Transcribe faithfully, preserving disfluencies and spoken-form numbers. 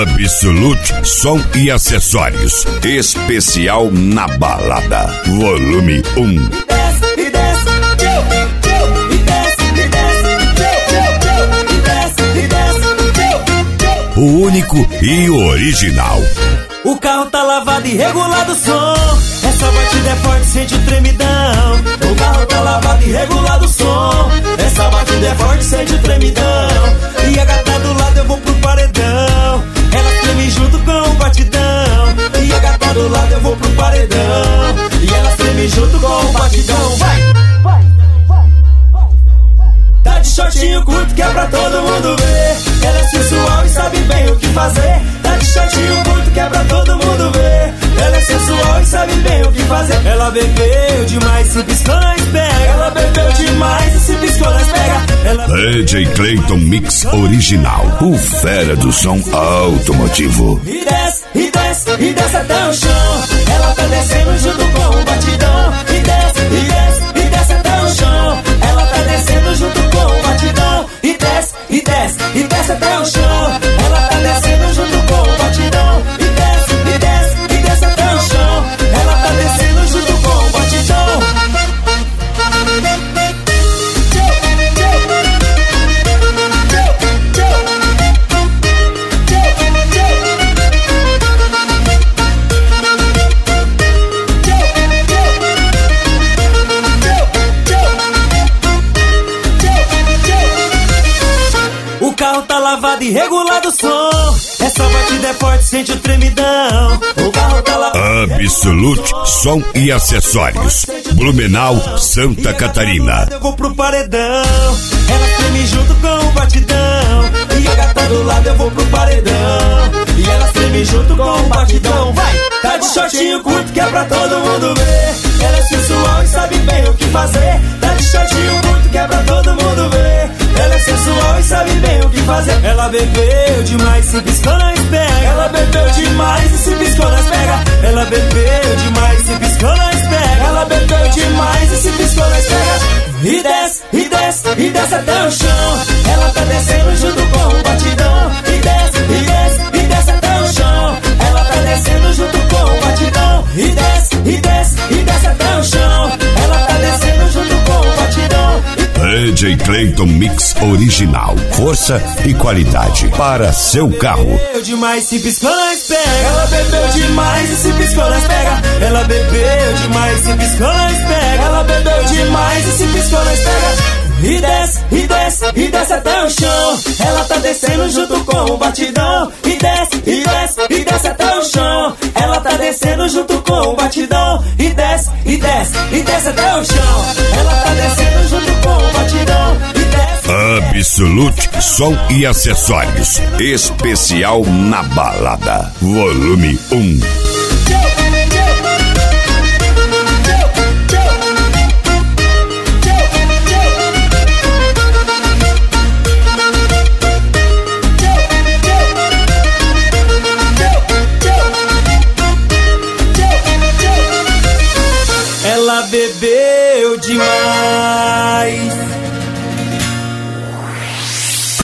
Absolute Som e Acessórios. Especial na balada. Volume um. E desce, e desce, e desce, e desce, e desce, e desce. O único e original. O carro tá lavado e regulado o som. Essa batida é forte, sente o tremidão. O carro tá lavado e regulado o som. Essa batida é forte, sente o tremidão. E a gata do lado eu vou pro paredão. Ela treme junto com o batidão. E a gata do lado eu vou pro paredão. E ela treme junto com o batidão. Vai! Vai! Tá de shortinho curto que é pra todo mundo ver. Ela é sensual e sabe bem o que fazer. Tá de shortinho curto que é pra todo mundo ver. Ela é sensual e sabe bem o que fazer. Ela bebeu demais, se piscou nós pega. Ela bebeu demais e se piscou nós pega. Ela... D J Clayton Mix Original. O fera do som automotivo. E desce, e desce, e desce até o chão. Ela tá descendo junto com o batidão. E desce, e desce, e desce até o chão. Ela tá descendo junto com o batidão. E desce, e desce, e desce até o chão. Ela tá descendo junto com o batidão. E desce, e desce, e desce até o chão. Ela tá descendo junto com o batidão. O carro tá lavado e regulado o som. Essa batida é forte, sente o tremidão. O carro tá lavado. Absolute Som e Acessórios. Blumenau, Santa Catarina. Eu vou pro paredão. Ela treme junto com o batidão. E a gata do lado eu vou pro paredão. E ela treme junto com o batidão. Vai! Tá de shortinho curto que é pra todo mundo ver. Ela é sensual e sabe bem o que fazer. Tá de shortinho curto que é pra todo mundo ver. Ela é sensual e sabe bem o que fazer. Ela bebeu demais, se piscou nós pega. Ela bebeu demais e se piscou nós pega. Ela bebeu demais, se piscou nós pega. Ela bebeu demais e se piscou nós pega. E desce, e desce, e desce até o chão. Ela tá descendo junto com o batidão. E desce, e desce, e desce até o chão. Ela tá descendo junto com o batidão. E desce, e desce, e desce até o chão. Ela tá descendo junto com o batidão. D J Clayton Mix Original. Força e qualidade para seu carro. Bebeu demais, se piscou nós pega. Ela bebeu demais e se piscou nós pega. Ela bebeu demais, se piscou nós pega. Ela bebeu demais e se piscou nós pega. E desce, e desce, e desce até o chão. Ela tá descendo junto com o batidão. E desce, e desce, e desce até o chão. Ela tá descendo junto com o batidão. E desce, e desce, e desce até o chão. Ela tá descendo junto com o batidão. E desce. Absolute Som e Acessórios. Especial na balada. Volume um.